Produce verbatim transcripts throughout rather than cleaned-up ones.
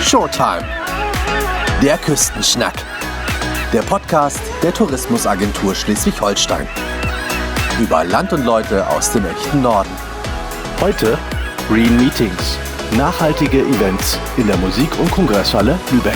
Showtime. Der Küstenschnack. Der Podcast der Tourismusagentur Schleswig-Holstein. Über Land und Leute aus dem echten Norden. Heute Green Meetings. Nachhaltige Events in der Musik- und Kongresshalle Lübeck.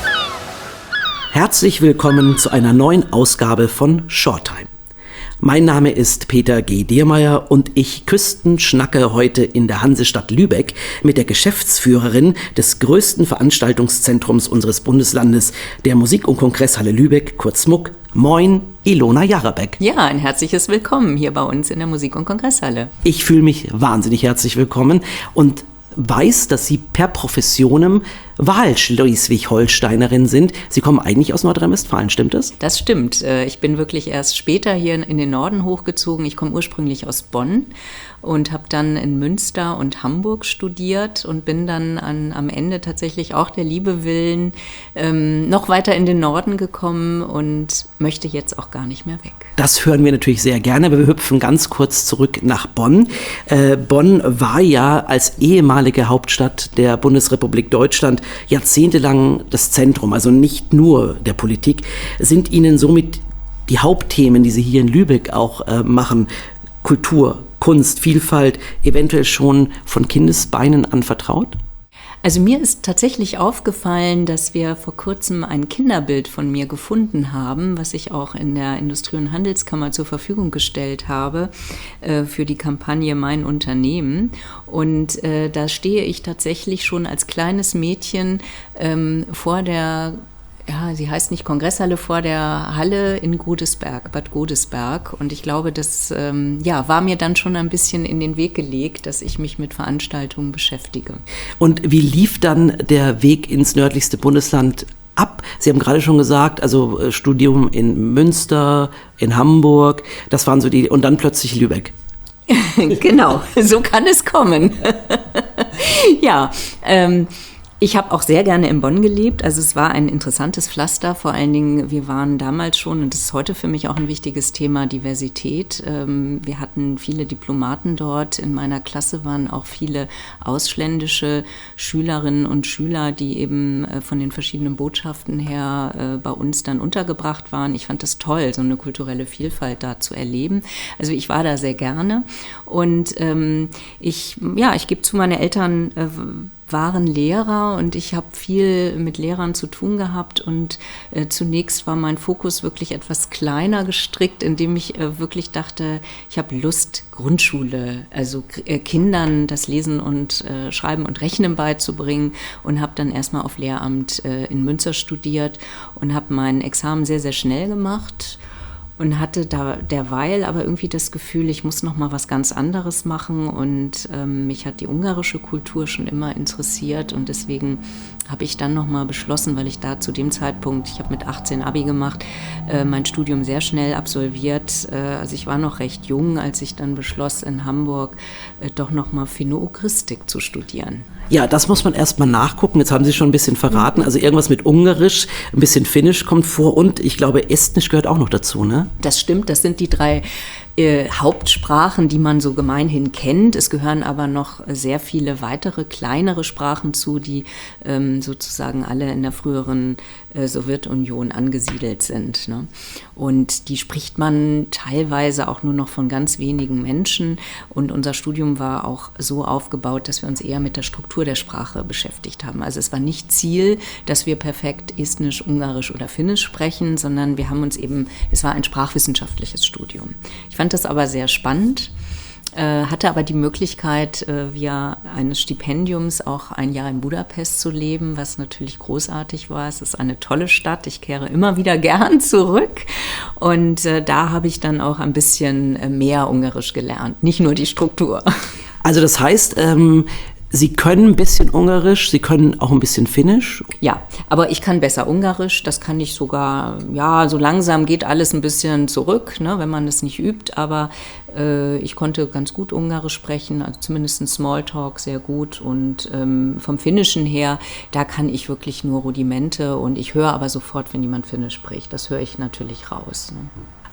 Herzlich willkommen zu einer neuen Ausgabe von Showtime. Mein Name ist Peter G. Diermeier und ich küstenschnacke heute in der Hansestadt Lübeck mit der Geschäftsführerin des größten Veranstaltungszentrums unseres Bundeslandes, der Musik- und Kongresshalle Lübeck, kurz MUK. Moin, Ilona Jarabek. Ja, ein herzliches Willkommen hier bei uns in der Musik- und Kongresshalle. Ich fühle mich wahnsinnig herzlich willkommen und weiß, dass Sie per Professionem Wahl-Schleswig-Holsteinerin sind. Sie kommen eigentlich aus Nordrhein-Westfalen, stimmt das? Das stimmt. Ich bin wirklich erst später hier in den Norden hochgezogen. Ich komme ursprünglich aus Bonn und habe dann in Münster und Hamburg studiert und bin dann an, am Ende tatsächlich auch der Liebe willen ähm, noch weiter in den Norden gekommen und möchte jetzt auch gar nicht mehr weg. Das hören wir natürlich sehr gerne, aber wir hüpfen ganz kurz zurück nach Bonn. Äh, Bonn war ja als ehemalige Hauptstadt der Bundesrepublik Deutschland jahrzehntelang das Zentrum, also nicht nur der Politik. Sind Ihnen somit die Hauptthemen, die Sie hier in Lübeck auch äh, machen, Kultur, Kunst, Vielfalt, eventuell schon von Kindesbeinen an vertraut? Also mir ist tatsächlich aufgefallen, dass wir vor kurzem ein Kinderbild von mir gefunden haben, was ich auch in der Industrie- und Handelskammer zur Verfügung gestellt habe äh, für die Kampagne Mein Unternehmen. Und äh, da stehe ich tatsächlich schon als kleines Mädchen ähm, vor der Ja, sie heißt nicht Kongresshalle, vor der Halle in Godesberg, Bad Godesberg. Und ich glaube, das ähm, ja, war mir dann schon ein bisschen in den Weg gelegt, dass ich mich mit Veranstaltungen beschäftige. Und wie lief dann der Weg ins nördlichste Bundesland ab? Sie haben gerade schon gesagt, also Studium in Münster, in Hamburg, das waren so die, und dann plötzlich Lübeck. Genau, so kann es kommen. Ja, ähm, ich habe auch sehr gerne in Bonn gelebt, also es war ein interessantes Pflaster, vor allen Dingen, wir waren damals schon, und das ist heute für mich auch ein wichtiges Thema, Diversität. Wir hatten viele Diplomaten dort, in meiner Klasse waren auch viele ausländische Schülerinnen und Schüler, die eben von den verschiedenen Botschaften her bei uns dann untergebracht waren. Ich fand das toll, so eine kulturelle Vielfalt da zu erleben. Also ich war da sehr gerne und ich, ja, ich gebe zu, meine Eltern waren Lehrer und ich habe viel mit Lehrern zu tun gehabt und äh, zunächst war mein Fokus wirklich etwas kleiner gestrickt, indem ich äh, wirklich dachte, ich habe Lust, Grundschule, also äh, Kindern das Lesen und äh, Schreiben und Rechnen beizubringen und habe dann erstmal auf Lehramt äh, in Münster studiert und habe mein Examen sehr, sehr schnell gemacht. Und hatte da derweil aber irgendwie das Gefühl, ich muss noch mal was ganz anderes machen. Und ähm, mich hat die ungarische Kultur schon immer interessiert. Und deswegen habe ich dann noch mal beschlossen, weil ich da zu dem Zeitpunkt, ich habe mit achtzehn Abi gemacht, äh, mein Studium sehr schnell absolviert. Äh, also ich war noch recht jung, als ich dann beschloss, in Hamburg äh, doch noch mal Finno-Ugristik zu studieren. Ja, das muss man erstmal nachgucken. Jetzt haben Sie schon ein bisschen verraten. Also irgendwas mit Ungarisch, ein bisschen Finnisch kommt vor und ich glaube, Estnisch gehört auch noch dazu, ne? Das stimmt, das sind die drei äh, Hauptsprachen, die man so gemeinhin kennt. Es gehören aber noch sehr viele weitere kleinere Sprachen zu, die ähm, sozusagen alle in der früheren äh, Sowjetunion angesiedelt sind, ne? Und die spricht man teilweise auch nur noch von ganz wenigen Menschen. Und unser Studium war auch so aufgebaut, dass wir uns eher mit der Struktur der Sprache beschäftigt haben. Also es war nicht Ziel, dass wir perfekt Estnisch, Ungarisch oder Finnisch sprechen, sondern wir haben uns eben, es war ein sprachwissenschaftliches Studium. Ich fand das aber sehr spannend, äh, hatte aber die Möglichkeit, äh, via eines Stipendiums auch ein Jahr in Budapest zu leben, was natürlich großartig war. Es ist eine tolle Stadt, ich kehre immer wieder gern zurück und äh, da habe ich dann auch ein bisschen äh, mehr Ungarisch gelernt, nicht nur die Struktur. Also das heißt, ähm, Sie können ein bisschen Ungarisch, Sie können auch ein bisschen Finnisch? Ja, aber ich kann besser Ungarisch, das kann ich sogar, ja, so langsam geht alles ein bisschen zurück, ne, wenn man das nicht übt, aber äh, ich konnte ganz gut Ungarisch sprechen, also zumindest Smalltalk sehr gut und ähm, vom Finnischen her, da kann ich wirklich nur Rudimente und ich höre aber sofort, wenn jemand Finnisch spricht, das höre ich natürlich raus, ne.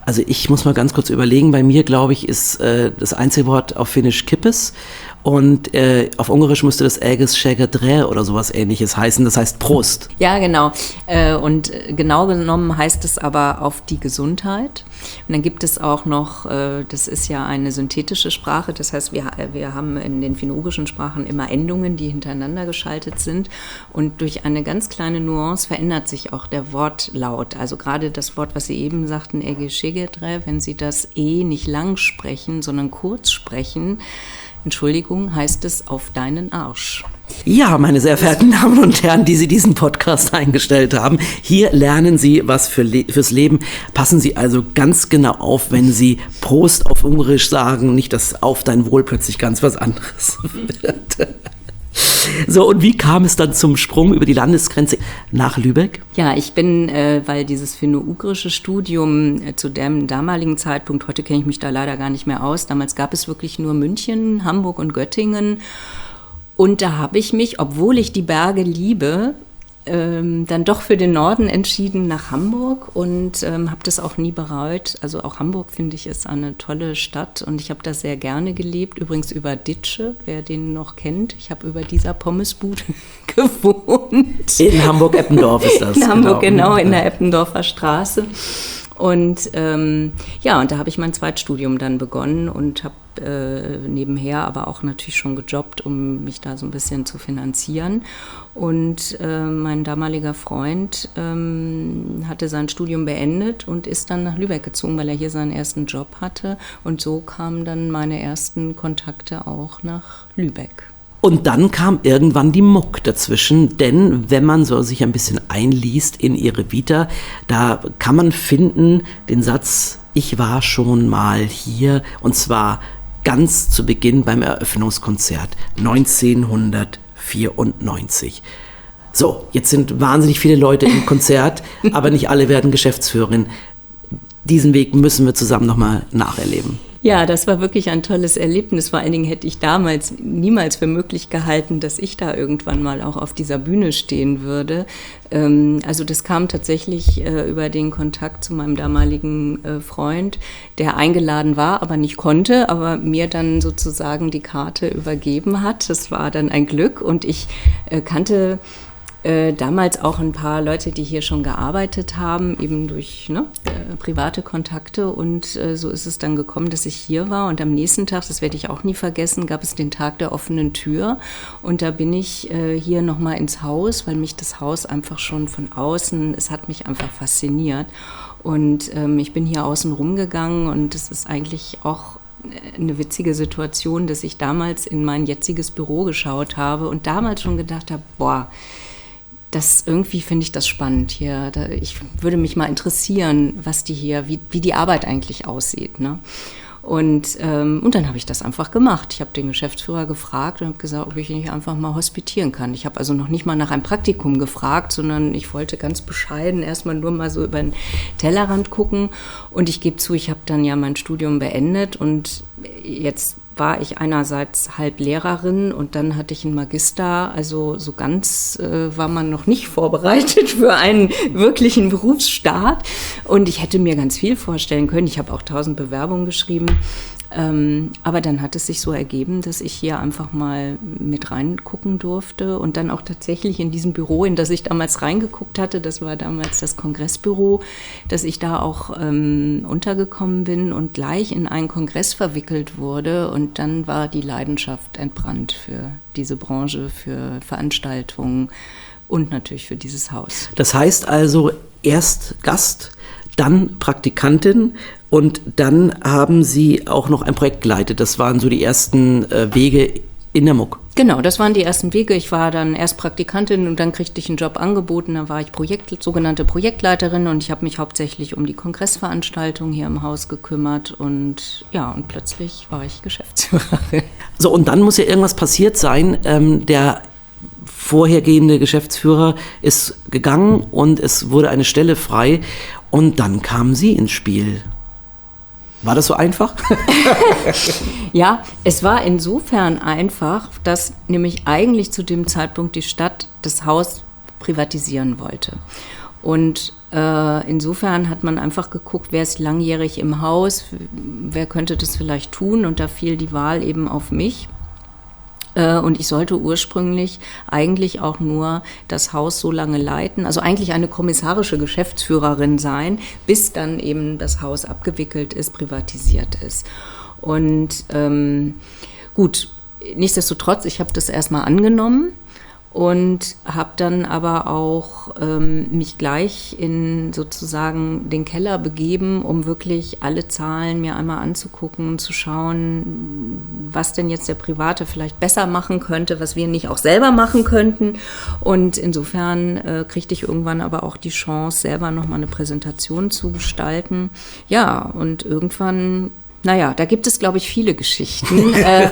Also ich muss mal ganz kurz überlegen, bei mir glaube ich ist äh, das einzige Wort auf Finnisch Kippes und äh, auf Ungarisch müsste das Äges Schägedrä oder sowas Ähnliches heißen, das heißt Prost. Ja, genau. Äh, und genau genommen heißt es aber auf die Gesundheit. Und dann gibt es auch noch, äh, das ist ja eine synthetische Sprache, das heißt, wir, wir haben in den finno-ugrischen Sprachen immer Endungen, die hintereinander geschaltet sind und durch eine ganz kleine Nuance verändert sich auch der Wortlaut. Also gerade das Wort, was Sie eben sagten, Äges Schägedrä, wenn Sie das E nicht lang sprechen, sondern kurz sprechen, Entschuldigung, heißt es auf deinen Arsch. Ja, meine sehr verehrten Damen und Herren, die Sie diesen Podcast eingestellt haben, hier lernen Sie was für Le- fürs Leben. Passen Sie also ganz genau auf, wenn Sie Prost auf Ungarisch sagen, nicht, dass auf dein Wohl plötzlich ganz was anderes wird. So, und wie kam es dann zum Sprung über die Landesgrenze nach Lübeck? Ja, ich bin, äh, weil dieses finno-ugrische Studium äh, zu dem damaligen Zeitpunkt, heute kenne ich mich da leider gar nicht mehr aus, damals gab es wirklich nur München, Hamburg und Göttingen. Und da habe ich mich, obwohl ich die Berge liebe, ähm, dann doch für den Norden entschieden nach Hamburg und ähm, habe das auch nie bereut. Also auch Hamburg, finde ich, ist eine tolle Stadt und ich habe da sehr gerne gelebt. Übrigens über Ditsche, wer den noch kennt. Ich habe über dieser Pommesbude gewohnt. In Hamburg-Eppendorf ist das. In Hamburg, genau, genau in der Eppendorfer Straße. Und ähm, ja, und da habe ich mein Zweitstudium dann begonnen und habe äh, nebenher aber auch natürlich schon gejobbt, um mich da so ein bisschen zu finanzieren. Und äh, mein damaliger Freund ähm, hatte sein Studium beendet und ist dann nach Lübeck gezogen, weil er hier seinen ersten Job hatte. Und so kamen dann meine ersten Kontakte auch nach Lübeck. Und dann kam irgendwann die Muck dazwischen, denn wenn man so sich ein bisschen einliest in ihre Vita, da kann man finden den Satz, ich war schon mal hier, und zwar ganz zu Beginn beim Eröffnungskonzert neunzehnhundertvierundneunzig. So, jetzt sind wahnsinnig viele Leute im Konzert, aber nicht alle werden Geschäftsführerin. Diesen Weg müssen wir zusammen nochmal nacherleben. Ja, das war wirklich ein tolles Erlebnis. Vor allen Dingen hätte ich damals niemals für möglich gehalten, dass ich da irgendwann mal auch auf dieser Bühne stehen würde. Ähm, also das kam tatsächlich äh, über den Kontakt zu meinem damaligen äh, Freund, der eingeladen war, aber nicht konnte, aber mir dann sozusagen die Karte übergeben hat. Das war dann ein Glück und ich äh, kannte Äh, damals auch ein paar Leute, die hier schon gearbeitet haben, eben durch ne, äh, private Kontakte. Und äh, so ist es dann gekommen, dass ich hier war. Und am nächsten Tag, das werde ich auch nie vergessen, gab es den Tag der offenen Tür. Und da bin ich äh, hier nochmal ins Haus, weil mich das Haus einfach schon von außen, es hat mich einfach fasziniert. Und ähm, ich bin hier außen rumgegangen und es ist eigentlich auch eine witzige Situation, dass ich damals in mein jetziges Büro geschaut habe und damals schon gedacht habe, boah, das irgendwie finde ich das spannend hier. Da, ich würde mich mal interessieren, was die hier, wie, wie die Arbeit eigentlich aussieht. Ne? Und, ähm, und dann habe ich das einfach gemacht. Ich habe den Geschäftsführer gefragt und habe gesagt, ob ich nicht einfach mal hospitieren kann. Ich habe also noch nicht mal nach einem Praktikum gefragt, sondern ich wollte ganz bescheiden erstmal nur mal so über den Tellerrand gucken. Und ich gebe zu, ich habe dann ja mein Studium beendet und jetzt war ich einerseits halb Lehrerin und dann hatte ich einen Magister, also so ganz äh, war man noch nicht vorbereitet für einen wirklichen Berufsstart und ich hätte mir ganz viel vorstellen können. Ich habe auch tausend Bewerbungen geschrieben, ähm, aber dann hat es sich so ergeben, dass ich hier einfach mal mit reingucken durfte und dann auch tatsächlich in diesem Büro, in das ich damals reingeguckt hatte, das war damals das Kongressbüro, dass ich da auch ähm, untergekommen bin und gleich in einen Kongress verwickelt wurde und dann war die Leidenschaft entbrannt für diese Branche, für Veranstaltungen und natürlich für dieses Haus. Das heißt also erst Gast, dann Praktikantin und dann haben Sie auch noch ein Projekt geleitet. Das waren so die ersten äh, Wege in der Muck. Genau, das waren die ersten Wege. Ich war dann erst Praktikantin und dann kriegte ich einen Job angeboten. Da war ich Projekt, sogenannte Projektleiterin und ich habe mich hauptsächlich um die Kongressveranstaltungen hier im Haus gekümmert und ja, und plötzlich war ich Geschäftsführerin. So, und dann muss ja irgendwas passiert sein. Ähm, der vorhergehende Geschäftsführer ist gegangen und es wurde eine Stelle frei und dann kamen Sie ins Spiel. War das so einfach? Ja, es war insofern einfach, dass nämlich eigentlich zu dem Zeitpunkt die Stadt das Haus privatisieren wollte. Und äh, insofern hat man einfach geguckt, wer ist langjährig im Haus, wer könnte das vielleicht tun, und da fiel die Wahl eben auf mich. Und ich sollte ursprünglich eigentlich auch nur das Haus so lange leiten, also eigentlich eine kommissarische Geschäftsführerin sein, bis dann eben das Haus abgewickelt ist, privatisiert ist. Und ähm, gut, nichtsdestotrotz, ich habe das erstmal angenommen und habe dann aber auch ähm, mich gleich in sozusagen den Keller begeben, um wirklich alle Zahlen mir einmal anzugucken, zu schauen, was denn jetzt der Private vielleicht besser machen könnte, was wir nicht auch selber machen könnten. Und insofern äh, kriegte ich irgendwann aber auch die Chance, selber nochmal eine Präsentation zu gestalten. Ja, und irgendwann... Naja, da gibt es, glaube ich, viele Geschichten. äh,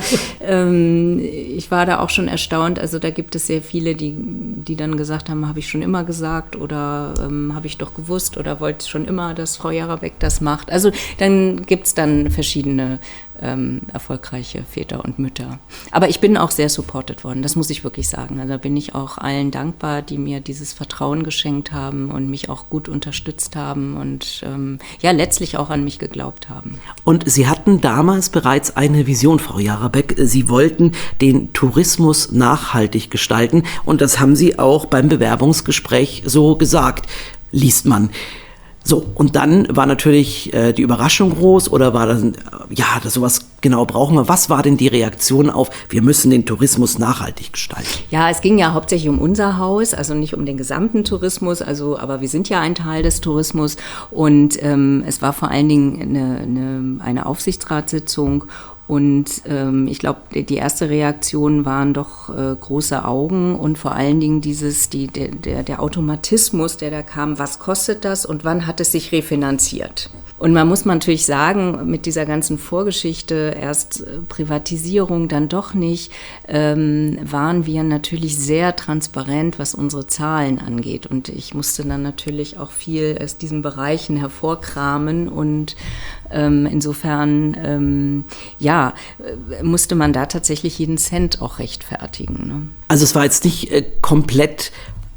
ähm, ich war da auch schon erstaunt. Also da gibt es sehr viele, die, die dann gesagt haben, habe ich schon immer gesagt oder ähm, habe ich doch gewusst oder wollte schon immer, dass Frau Jarabek das macht. Also dann gibt es dann verschiedene ähm, erfolgreiche Väter und Mütter. Aber ich bin auch sehr supported worden, das muss ich wirklich sagen. Also da bin ich auch allen dankbar, die mir dieses Vertrauen geschenkt haben und mich auch gut unterstützt haben und ähm, ja, letztlich auch an mich geglaubt haben. Und Sie hatten damals bereits eine Vision, Frau Jarabek. Sie wollten den Tourismus nachhaltig gestalten und das haben Sie auch beim Bewerbungsgespräch so gesagt, liest man. So, und dann war natürlich äh, die Überraschung groß oder war das, äh, ja, das sowas genau brauchen wir. Was war denn die Reaktion auf, wir müssen den Tourismus nachhaltig gestalten? Ja, es ging ja hauptsächlich um unser Haus, also nicht um den gesamten Tourismus, also, aber wir sind ja ein Teil des Tourismus und ähm, es war vor allen Dingen eine, eine, eine Aufsichtsratssitzung. Und ähm, ich glaube, die erste Reaktion waren doch äh, große Augen und vor allen Dingen dieses, die, der, der, der Automatismus, der da kam, was kostet das und wann hat es sich refinanziert? Und man muss natürlich sagen, mit dieser ganzen Vorgeschichte, erst äh, Privatisierung, dann doch nicht, ähm, waren wir natürlich sehr transparent, was unsere Zahlen angeht. Und ich musste dann natürlich auch viel aus diesen Bereichen hervorkramen und ähm, insofern, ähm, ja, äh, musste man da tatsächlich jeden Cent auch rechtfertigen. Ne? Also es war jetzt nicht äh, komplett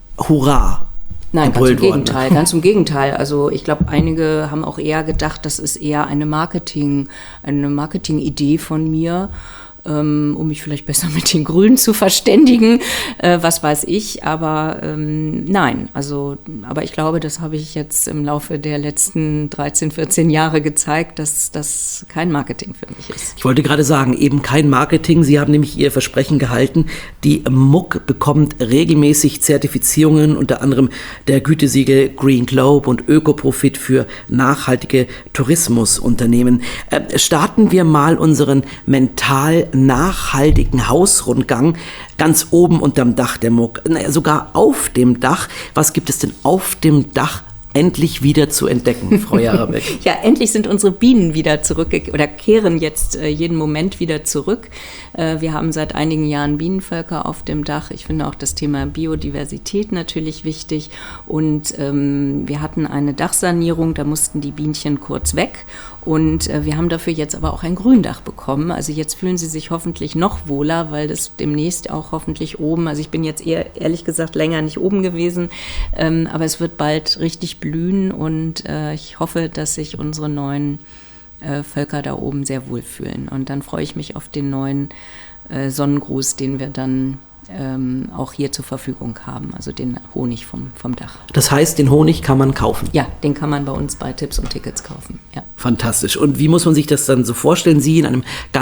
Hurra. Nein, ganz im Gegenteil, ganz im Gegenteil. Also ich glaube, einige haben auch eher gedacht, das ist eher eine Marketing, eine Marketing-Idee von mir, ähm, um mich vielleicht besser mit den Grünen zu verständigen, äh, was weiß ich. Aber ähm, nein, also, aber ich glaube, das habe ich jetzt im Laufe der letzten dreizehn, vierzehn Jahre gezeigt, dass das kein Marketing für mich ist. Ich wollte gerade sagen, eben kein Marketing. Sie haben nämlich Ihr Versprechen gehalten. Die M U G bekommt regelmäßig Zertifizierungen, unter anderem der Gütesiegel Green Globe und Ökoprofit für nachhaltige Tourismusunternehmen. Äh, starten wir mal unseren mental nachhaltigen Hausrundgang ganz oben unterm Dach der M U G, naja, sogar auf dem Dach. Was gibt es denn auf dem Dach endlich wieder zu entdecken, Frau Jarabek? Ja, endlich sind unsere Bienen wieder zurückgekehrt oder kehren jetzt äh, jeden Moment wieder zurück. Äh, wir haben seit einigen Jahren Bienenvölker auf dem Dach. Ich finde auch das Thema Biodiversität natürlich wichtig. Und ähm, wir hatten eine Dachsanierung, da mussten die Bienchen kurz weg. Und äh, wir haben dafür jetzt aber auch ein Gründach bekommen. Also jetzt fühlen sie sich hoffentlich noch wohler, weil das demnächst auch hoffentlich oben, also ich bin jetzt eher, ehrlich gesagt, länger nicht oben gewesen, ähm, aber es wird bald richtig blühen und äh, ich hoffe, dass sich unsere neuen äh, Völker da oben sehr wohlfühlen. Und dann freue ich mich auf den neuen äh, Sonnengruß, den wir dann ähm, auch hier zur Verfügung haben, also den Honig vom, vom Dach. Das heißt, den Honig kann man kaufen? Ja, den kann man bei uns bei Tipps und Tickets kaufen, ja. Fantastisch. Und wie muss man sich das dann so vorstellen? Sie in einem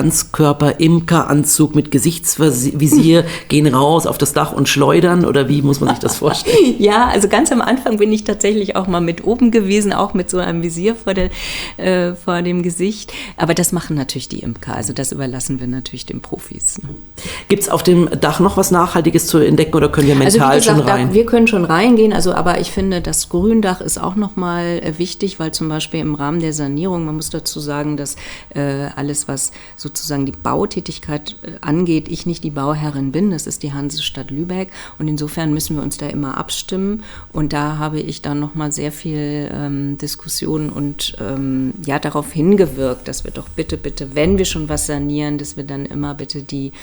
Ganzkörper-Imkeranzug mit Gesichtsvisier gehen raus auf das Dach und schleudern? Oder wie muss man sich das vorstellen? Ja, also ganz am Anfang bin ich tatsächlich auch mal mit oben gewesen, auch mit so einem Visier vor, der, äh, vor dem Gesicht. Aber das machen natürlich die Imker. Also das überlassen wir natürlich den Profis. Ne? Gibt es auf dem Dach noch was Nachhaltiges zu entdecken oder können wir mental also wie gesagt, schon rein? Da, wir können schon reingehen, also, aber ich finde, das Gründach ist auch nochmal äh, wichtig, weil zum Beispiel im Rahmen der Sanierung, man muss dazu sagen, dass äh, alles, was sozusagen die Bautätigkeit äh, angeht, ich nicht die Bauherrin bin, das ist die Hansestadt Lübeck und insofern müssen wir uns da immer abstimmen und da habe ich dann nochmal sehr viel ähm, Diskussion und ähm, ja, darauf hingewirkt, dass wir doch bitte, bitte, wenn wir schon was sanieren, dass wir dann immer bitte die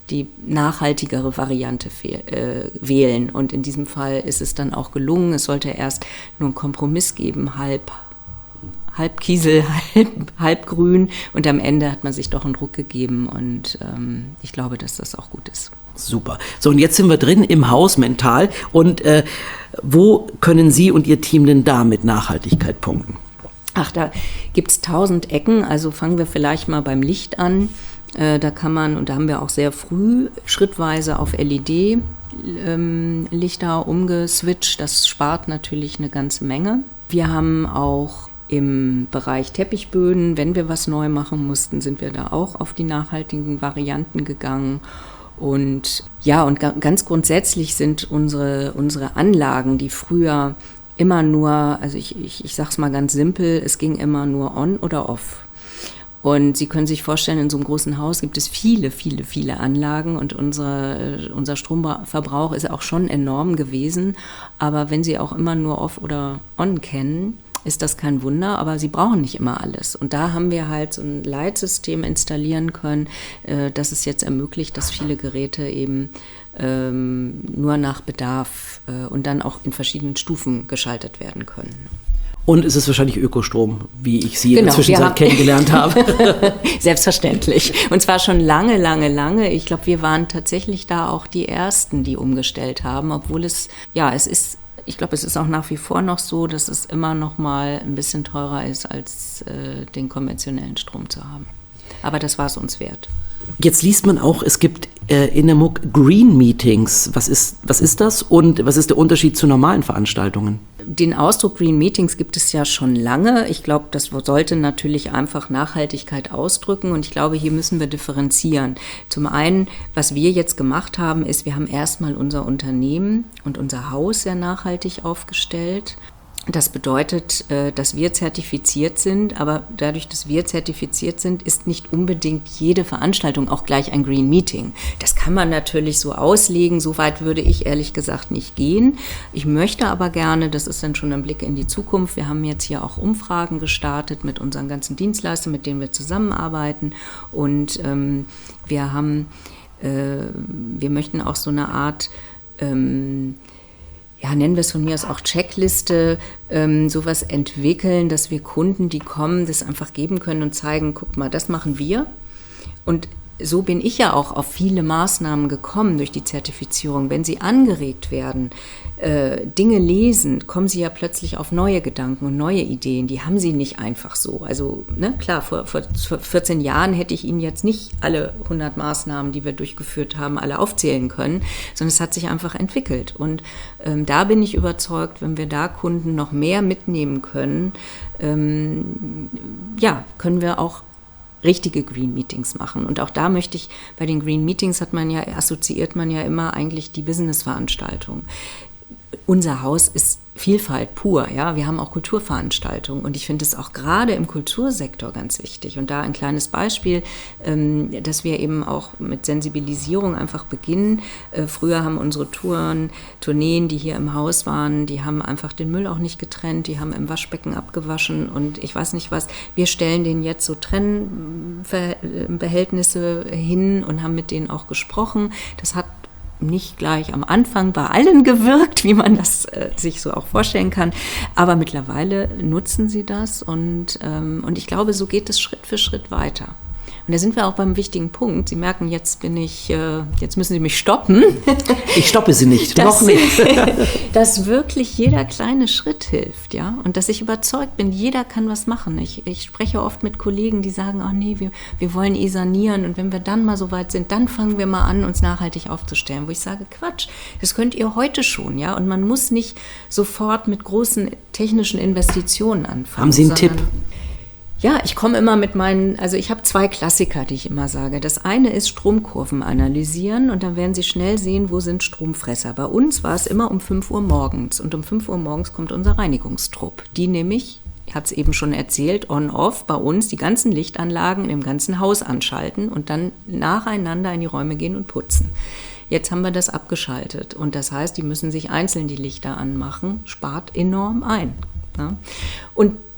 die nachhaltigere Variante fehl, äh, wählen. Und in diesem Fall ist es dann auch gelungen. Es sollte erst nur einen Kompromiss geben, halb halb Kiesel, halb, halb grün, und am Ende hat man sich doch einen Druck gegeben, und ähm, ich glaube, dass das auch gut ist. Super. So, und jetzt sind wir drin im Haus mental, und äh, wo können Sie und Ihr Team denn da mit Nachhaltigkeit punkten? Ach, da gibt es tausend Ecken, also fangen wir vielleicht mal beim Licht an. Äh, da kann man, und da haben wir auch sehr früh schrittweise auf L E D-Lichter ähm, umgeswitcht. Das spart natürlich eine ganze Menge. Wir haben auch im Bereich Teppichböden, wenn wir was neu machen mussten, sind wir da auch auf die nachhaltigen Varianten gegangen. Und ja, und ga- ganz grundsätzlich sind unsere, unsere Anlagen, die früher immer nur, also ich, ich, ich sage es mal ganz simpel, es ging immer nur on oder off. Und Sie können sich vorstellen, in so einem großen Haus gibt es viele, viele, viele Anlagen, und unsere, unser Stromverbrauch ist auch schon enorm gewesen. Aber wenn Sie auch immer nur off oder on kennen, ist das kein Wunder, aber sie brauchen nicht immer alles. Und da haben wir halt so ein Leitsystem installieren können, äh, das es jetzt ermöglicht, dass viele Geräte eben ähm, nur nach Bedarf äh, und dann auch in verschiedenen Stufen geschaltet werden können. Und es ist wahrscheinlich Ökostrom, wie ich Sie Genau, in der Zwischenzeit kennengelernt habe. Selbstverständlich. Und zwar schon lange, lange, lange. Ich glaube, wir waren tatsächlich da auch die Ersten, die umgestellt haben, obwohl es, ja, es ist, ich glaube, es ist auch nach wie vor noch so, dass es immer noch mal ein bisschen teurer ist, als äh, den konventionellen Strom zu haben. Aber das war es uns wert. Jetzt liest man auch, es gibt äh, in der M U C Green Meetings. Was ist, was ist das und was ist der Unterschied zu normalen Veranstaltungen? Den Ausdruck Green Meetings gibt es ja schon lange. Ich glaube, das sollte natürlich einfach Nachhaltigkeit ausdrücken, und ich glaube, hier müssen wir differenzieren. Zum einen, was wir jetzt gemacht haben, ist, wir haben erstmal unser Unternehmen und unser Haus sehr nachhaltig aufgestellt. Das bedeutet, dass wir zertifiziert sind, aber dadurch, dass wir zertifiziert sind, ist nicht unbedingt jede Veranstaltung auch gleich ein Green Meeting. Das kann man natürlich so auslegen, so weit würde ich ehrlich gesagt nicht gehen. Ich möchte aber gerne, das ist dann schon ein Blick in die Zukunft, wir haben jetzt hier auch Umfragen gestartet mit unseren ganzen Dienstleistern, mit denen wir zusammenarbeiten, und ähm, wir haben, äh, wir möchten auch so eine Art, ähm, ja, nennen wir es von mir aus auch Checkliste, ähm, sowas entwickeln, dass wir Kunden, die kommen, das einfach geben können und zeigen, guck mal, das machen wir. Und so bin ich ja auch auf viele Maßnahmen gekommen durch die Zertifizierung. Wenn Sie angeregt werden, äh, Dinge lesen, kommen Sie ja plötzlich auf neue Gedanken und neue Ideen. Die haben Sie nicht einfach so. Also ne, klar, vor, vor vierzehn Jahren hätte ich Ihnen jetzt nicht alle hundert Maßnahmen, die wir durchgeführt haben, alle aufzählen können, sondern es hat sich einfach entwickelt. Und ähm, da bin ich überzeugt, wenn wir da Kunden noch mehr mitnehmen können, ähm, ja, können wir auch richtige Green Meetings machen. Und auch da möchte ich, bei den Green Meetings hat man ja, assoziiert man ja immer eigentlich die Business-Veranstaltung. Unser Haus ist Vielfalt pur, ja. Wir haben auch Kulturveranstaltungen, und ich finde es auch gerade im Kultursektor ganz wichtig. Und da ein kleines Beispiel, ähm, dass wir eben auch mit Sensibilisierung einfach beginnen. Äh, früher haben unsere Touren, Tourneen, die hier im Haus waren, die haben einfach den Müll auch nicht getrennt, die haben im Waschbecken abgewaschen und ich weiß nicht was. Wir stellen denen jetzt so Trennbehältnisse hin und haben mit denen auch gesprochen. Das hat nicht gleich am Anfang bei allen gewirkt, wie man das äh, sich so auch vorstellen kann. Aber mittlerweile nutzen sie das, und, ähm, und ich glaube, so geht es Schritt für Schritt weiter. Und da sind wir auch beim wichtigen Punkt. Sie merken, jetzt bin ich, äh, jetzt müssen Sie mich stoppen. Ich stoppe Sie nicht, dass, noch nicht. Dass wirklich jeder kleine Schritt hilft, ja. Und dass ich überzeugt bin, jeder kann was machen. Ich, ich spreche oft mit Kollegen, die sagen, ach nee, wir, wir wollen eh sanieren, und wenn wir dann mal so weit sind, dann fangen wir mal an, uns nachhaltig aufzustellen. Wo ich sage, Quatsch, das könnt ihr heute schon, ja. Und man muss nicht sofort mit großen technischen Investitionen anfangen. Haben Sie einen Tipp? Ja, ich komme immer mit meinen, also ich habe zwei Klassiker, die ich immer sage. Das eine ist Stromkurven analysieren, und dann werden Sie schnell sehen, wo sind Stromfresser. Bei uns war es immer um fünf Uhr morgens, und um fünf Uhr morgens kommt unser Reinigungstrupp. Die nämlich, ich habe es eben schon erzählt, on-off bei uns die ganzen Lichtanlagen im ganzen Haus anschalten und dann nacheinander in die Räume gehen und putzen. Jetzt haben wir das abgeschaltet, und das heißt, die müssen sich einzeln die Lichter anmachen, spart enorm ein. Ja? Und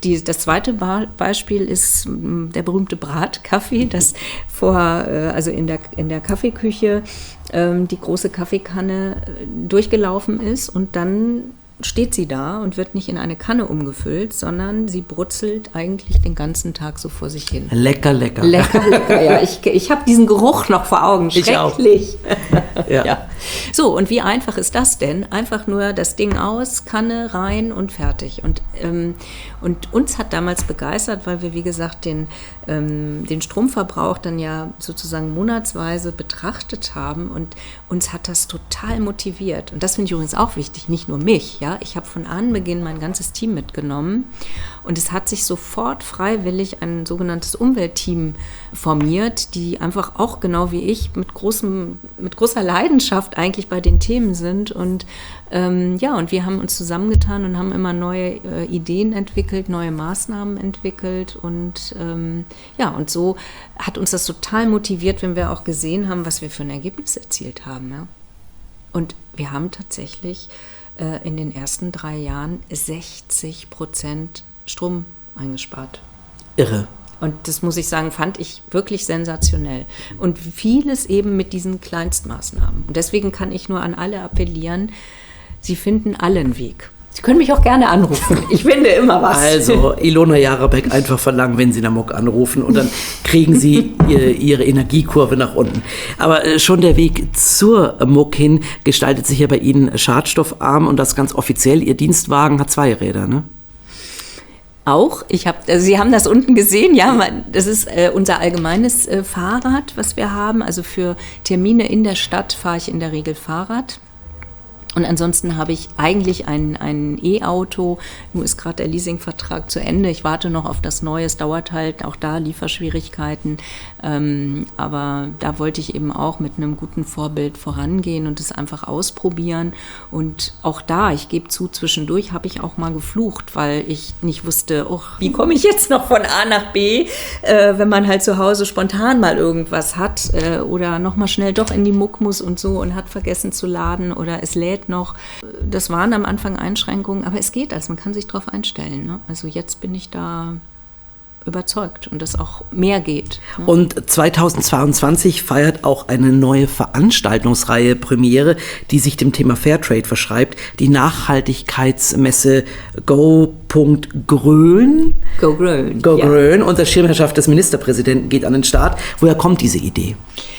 Die, das zweite ba- Beispiel ist m, der berühmte Bratkaffee, das vor, äh, also in der, in der Kaffeeküche ähm, die große Kaffeekanne äh, durchgelaufen ist und dann steht sie da und wird nicht in eine Kanne umgefüllt, sondern sie brutzelt eigentlich den ganzen Tag so vor sich hin. Lecker, lecker. Lecker, lecker, ja. Ich, ich habe diesen Geruch noch vor Augen. Schrecklich. Ja. Ja. So, und wie einfach ist das denn? Einfach nur das Ding aus, Kanne rein und fertig. Und, ähm, und uns hat damals begeistert, weil wir, wie gesagt, den, ähm, den Stromverbrauch dann ja sozusagen monatsweise betrachtet haben und uns hat das total motiviert. Und das finde ich übrigens auch wichtig, nicht nur mich, ja. Ich habe von Anbeginn mein ganzes Team mitgenommen und es hat sich sofort freiwillig ein sogenanntes Umweltteam formiert, die einfach auch genau wie ich mit großem, mit großer Leidenschaft eigentlich bei den Themen sind und ähm, ja, und wir haben uns zusammengetan und haben immer neue äh, Ideen entwickelt, neue Maßnahmen entwickelt und ähm, ja, und so hat uns das total motiviert, wenn wir auch gesehen haben, was wir für ein Ergebnis erzielt haben, ja. Und wir haben tatsächlich äh, in den ersten drei Jahren sechzig Prozent Strom eingespart. Irre. Und das muss ich sagen, fand ich wirklich sensationell. Und vieles eben mit diesen Kleinstmaßnahmen. Und deswegen kann ich nur an alle appellieren, Sie finden alle einen Weg. Sie können mich auch gerne anrufen. Ich finde immer was. Also Ilona Jarabek einfach verlangen, wenn Sie in der Muck anrufen und dann kriegen Sie ihr, Ihre Energiekurve nach unten. Aber äh, schon der Weg zur Muck hin gestaltet sich ja bei Ihnen schadstoffarm und das ganz offiziell. Ihr Dienstwagen hat zwei Räder, ne? Auch, ich habe, also Sie haben das unten gesehen, ja, das ist äh, unser allgemeines äh, Fahrrad, was wir haben. Also für Termine in der Stadt fahre ich in der Regel Fahrrad. Und ansonsten habe ich eigentlich ein, ein E-Auto. Nun ist gerade der Leasingvertrag zu Ende. Ich warte noch auf das Neue. Es dauert halt auch da Lieferschwierigkeiten. Ähm, aber da wollte ich eben auch mit einem guten Vorbild vorangehen und es einfach ausprobieren. Und auch da, ich gebe zu, zwischendurch habe ich auch mal geflucht, weil ich nicht wusste, oh, wie komme ich jetzt noch von A nach B, äh, wenn man halt zu Hause spontan mal irgendwas hat äh, oder noch mal schnell doch in die Muck muss und so und hat vergessen zu laden oder es lädt noch. Das waren am Anfang Einschränkungen, aber es geht, also man kann sich darauf einstellen. Ne? Also jetzt bin ich da überzeugt und dass auch mehr geht. Ne? Und zweitausendzweiundzwanzig feiert auch eine neue Veranstaltungsreihe Premiere, die sich dem Thema Fairtrade verschreibt, die Nachhaltigkeitsmesse Go Grön. Go Grön. Go ja. Grön unter Schirmherrschaft des Ministerpräsidenten geht an den Start. Woher kommt diese Idee?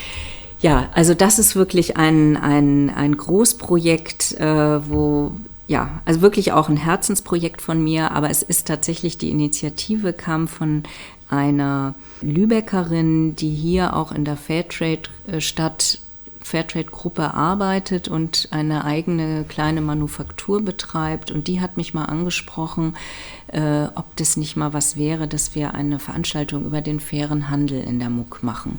Ja, also das ist wirklich ein, ein, ein Großprojekt, äh, wo, ja, also wirklich auch ein Herzensprojekt von mir, aber es ist tatsächlich, die Initiative kam von einer Lübeckerin, die hier auch in der Fairtrade-Stadt, Fairtrade-Gruppe arbeitet und eine eigene kleine Manufaktur betreibt. Und die hat mich mal angesprochen, äh, ob das nicht mal was wäre, dass wir eine Veranstaltung über den fairen Handel in der Muck machen.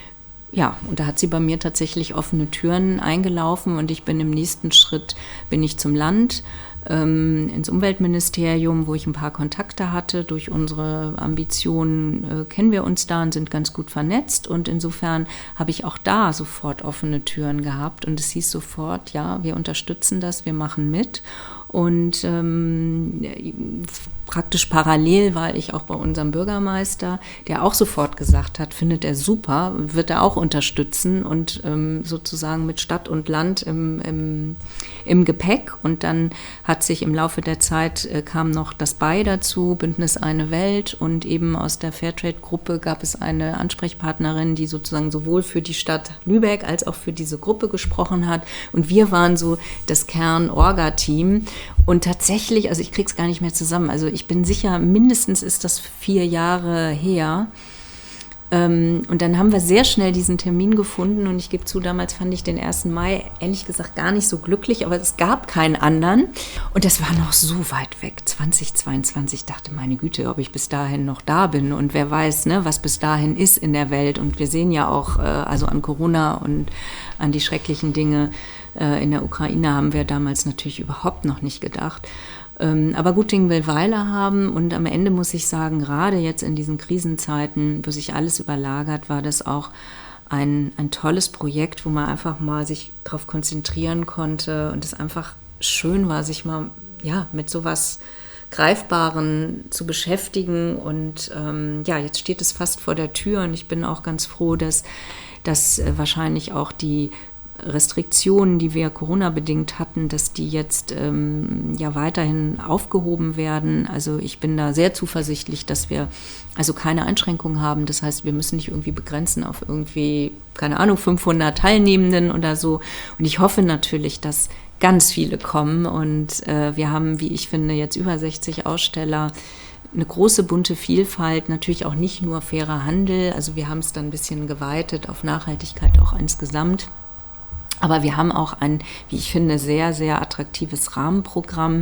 Ja, und da hat sie bei mir tatsächlich offene Türen eingelaufen und ich bin im nächsten Schritt, bin ich zum Land, ähm, ins Umweltministerium, wo ich ein paar Kontakte hatte. Durch unsere Ambitionen äh, kennen wir uns da und sind ganz gut vernetzt und insofern habe ich auch da sofort offene Türen gehabt und es hieß sofort, ja, wir unterstützen das, wir machen mit. Und ähm, praktisch parallel war ich auch bei unserem Bürgermeister, der auch sofort gesagt hat, findet er super, wird er auch unterstützen und ähm, sozusagen mit Stadt und Land im, im, im Gepäck. Und dann hat sich im Laufe der Zeit äh, kam noch das B A I dazu, Bündnis Eine Welt, und eben aus der Fairtrade-Gruppe gab es eine Ansprechpartnerin, die sozusagen sowohl für die Stadt Lübeck als auch für diese Gruppe gesprochen hat. Und wir waren so das Kern-Orga-Team. Und tatsächlich, also ich krieg's gar nicht mehr zusammen, also ich bin sicher, mindestens ist das vier Jahre her. Ähm, und dann haben wir sehr schnell diesen Termin gefunden und ich gebe zu, damals fand ich den ersten Mai ehrlich gesagt gar nicht so glücklich, aber es gab keinen anderen. Und das war noch so weit weg, zweitausendzweiundzwanzig, ich dachte, meine Güte, ob ich bis dahin noch da bin und wer weiß, ne, was bis dahin ist in der Welt. Und wir sehen ja auch, äh, also an Corona und an die schrecklichen Dinge in der Ukraine haben wir damals natürlich überhaupt noch nicht gedacht. Aber gut Ding will Weile haben und am Ende muss ich sagen, gerade jetzt in diesen Krisenzeiten, wo sich alles überlagert, war das auch ein, ein tolles Projekt, wo man einfach mal sich darauf konzentrieren konnte und es einfach schön war, sich mal ja, mit sowas Greifbaren zu beschäftigen. Und ähm, ja, jetzt steht es fast vor der Tür und ich bin auch ganz froh, dass, dass äh, wahrscheinlich auch die Restriktionen, die wir Corona-bedingt hatten, dass die jetzt ähm, ja weiterhin aufgehoben werden. Also ich bin da sehr zuversichtlich, dass wir also keine Einschränkungen haben. Das heißt, wir müssen nicht irgendwie begrenzen auf irgendwie, keine Ahnung, fünfhundert Teilnehmenden oder so. Und ich hoffe natürlich, dass ganz viele kommen. Und äh, wir haben, wie ich finde, jetzt über sechzig Aussteller, eine große bunte Vielfalt, natürlich auch nicht nur fairer Handel. Also wir haben es dann ein bisschen geweitet auf Nachhaltigkeit auch insgesamt. Aber wir haben auch ein, wie ich finde, sehr, sehr attraktives Rahmenprogramm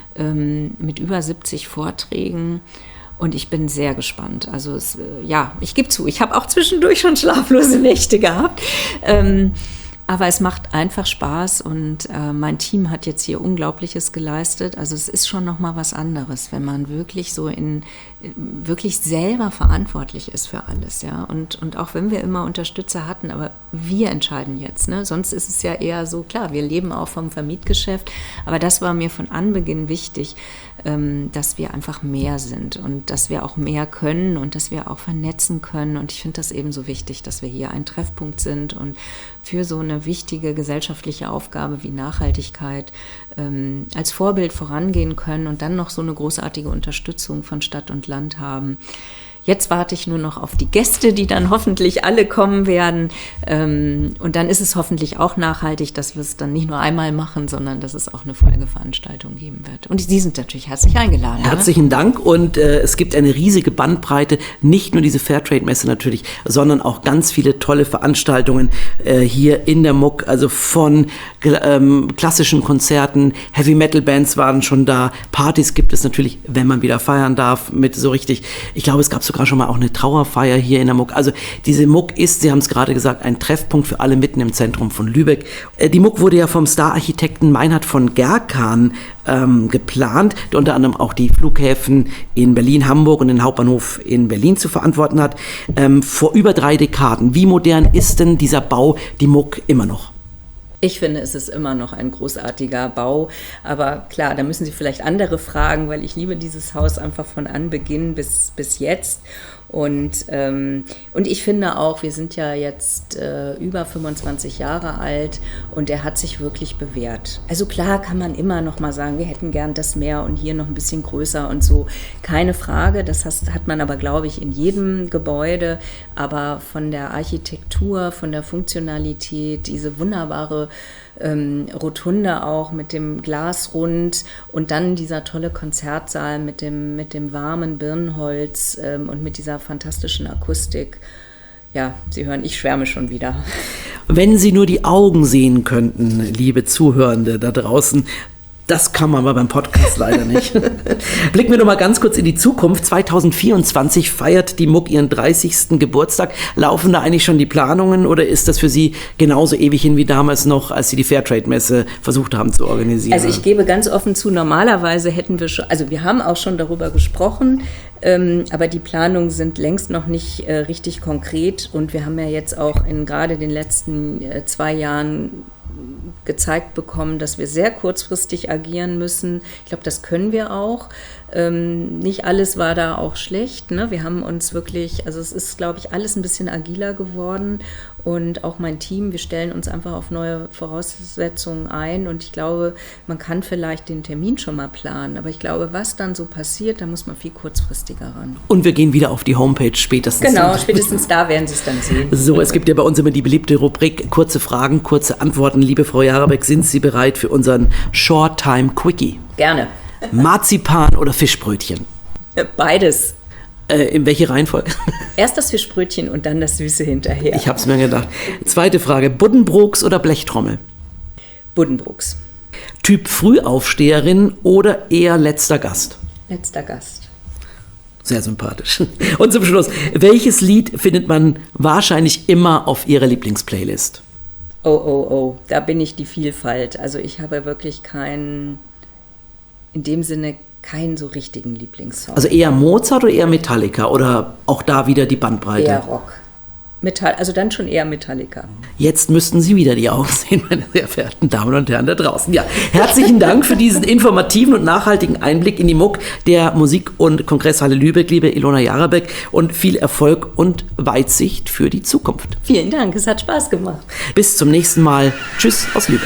ähm, mit über siebzig Vorträgen. Und ich bin sehr gespannt. Also es, äh, ja, ich gebe zu, ich habe auch zwischendurch schon schlaflose Nächte gehabt. Ähm, aber es macht einfach Spaß und äh, mein Team hat jetzt hier Unglaubliches geleistet. Also es ist schon nochmal was anderes, wenn man wirklich so in, wirklich selber verantwortlich ist für alles. Ja? Und, und auch wenn wir immer Unterstützer hatten, aber wir entscheiden jetzt. Ne? Sonst ist es ja eher so, klar, wir leben auch vom Vermietgeschäft. Aber das war mir von Anbeginn wichtig, ähm, dass wir einfach mehr sind und dass wir auch mehr können und dass wir auch vernetzen können. Und ich finde das eben so wichtig, dass wir hier ein Treffpunkt sind und für so eine wichtige gesellschaftliche Aufgabe wie Nachhaltigkeit ähm, als Vorbild vorangehen können und dann noch so eine großartige Unterstützung von Stadt und Land haben. Jetzt warte ich nur noch auf die Gäste, die dann hoffentlich alle kommen werden. Ähm, und dann ist es hoffentlich auch nachhaltig, dass wir es dann nicht nur einmal machen, sondern dass es auch eine Folgeveranstaltung geben wird. Und die sind natürlich herzlich eingeladen. Herzlichen ne? Dank. Und äh, es gibt eine riesige Bandbreite, nicht nur diese Fairtrade-Messe natürlich, sondern auch ganz viele tolle Veranstaltungen äh, hier in der Muck. Also von ähm, klassischen Konzerten, Heavy-Metal-Bands waren schon da, Partys gibt es natürlich, wenn man wieder feiern darf, mit so richtig. Ich glaube, es gab sogar schon mal auch eine Trauerfeier hier in der Muck. Also diese Muck ist, Sie haben es gerade gesagt, ein Treffpunkt für alle mitten im Zentrum von Lübeck. Die Muck wurde ja vom Star-Architekten Meinhard von Gerkan ähm, geplant, der unter anderem auch die Flughäfen in Berlin, Hamburg und den Hauptbahnhof in Berlin zu verantworten hat. Ähm, vor über drei Dekaden. Wie modern ist denn dieser Bau, die Muck, immer noch? Ich finde, es ist immer noch ein großartiger Bau, aber klar, da müssen Sie vielleicht andere fragen, weil ich liebe dieses Haus einfach von Anbeginn bis, bis jetzt. Und, ähm, und ich finde auch, wir sind ja jetzt äh, über fünfundzwanzig Jahre alt und er hat sich wirklich bewährt. Also klar kann man immer noch mal sagen, wir hätten gern das mehr und hier noch ein bisschen größer und so. Keine Frage, das hat, hat man aber, glaube ich, in jedem Gebäude. Aber von der Architektur, von der Funktionalität, diese wunderbare Ähm, Rotunde auch mit dem Glasrund und dann dieser tolle Konzertsaal mit dem, mit dem warmen Birnenholz ähm, und mit dieser fantastischen Akustik. Ja, Sie hören, ich schwärme schon wieder. Wenn Sie nur die Augen sehen könnten, liebe Zuhörende da draußen, das kann man aber beim Podcast leider nicht. Blicken wir noch mal ganz kurz in die Zukunft. zwanzig vierundzwanzig feiert die Muck ihren dreißigsten Geburtstag. Laufen da eigentlich schon die Planungen oder ist das für Sie genauso ewig hin wie damals noch, als Sie die Fairtrade-Messe versucht haben zu organisieren? Also ich gebe ganz offen zu, normalerweise hätten wir schon, also wir haben auch schon darüber gesprochen, ähm, aber die Planungen sind längst noch nicht äh, richtig konkret und wir haben ja jetzt auch in gerade den letzten äh, zwei Jahren gezeigt bekommen, dass wir sehr kurzfristig agieren müssen. Ich glaube, das können wir auch. Ähm, nicht alles war da auch schlecht. Ne? Wir haben uns wirklich, also es ist, glaube ich, alles ein bisschen agiler geworden und auch mein Team, wir stellen uns einfach auf neue Voraussetzungen ein und ich glaube, man kann vielleicht den Termin schon mal planen, aber ich glaube, was dann so passiert, da muss man viel kurzfristiger ran. Und wir gehen wieder auf die Homepage spätestens. Genau, spätestens da werden Sie es dann sehen. So, es gibt ja bei uns immer die beliebte Rubrik kurze Fragen, kurze Antworten. Liebe Frau Jarabek, sind Sie bereit für unseren Short Time Quickie? Gerne. Marzipan oder Fischbrötchen? Beides. Äh, in welche Reihenfolge? Erst das Fischbrötchen und dann das Süße hinterher. Ich habe es mir gedacht. Zweite Frage, Buddenbrooks oder Blechtrommel? Buddenbrooks. Typ Frühaufsteherin oder eher letzter Gast? Letzter Gast. Sehr sympathisch. Und zum Schluss, welches Lied findet man wahrscheinlich immer auf Ihrer Lieblingsplaylist? Oh, oh, oh, da bin ich die Vielfalt. Also ich habe wirklich keinen, in dem Sinne keinen so richtigen Lieblingssong. Also eher Mozart oder eher Metallica oder auch da wieder die Bandbreite? Eher Rock. Metall, also dann schon eher Metallica. Jetzt müssten Sie wieder die Augen sehen, meine sehr verehrten Damen und Herren da draußen. Ja, herzlichen Dank für diesen informativen und nachhaltigen Einblick in die Muck der Musik- und Kongresshalle Lübeck, liebe Ilona Jarabek, und viel Erfolg und Weitsicht für die Zukunft. Vielen Dank, es hat Spaß gemacht. Bis zum nächsten Mal. Tschüss aus Lübeck.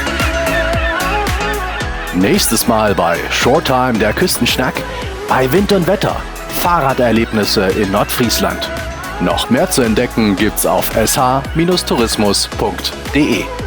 Nächstes Mal bei Shorttime der Küstenschnack. Bei Wind und Wetter. Fahrraderlebnisse in Nordfriesland. Noch mehr zu entdecken gibt's auf s h Bindestrich tourismus punkt d e.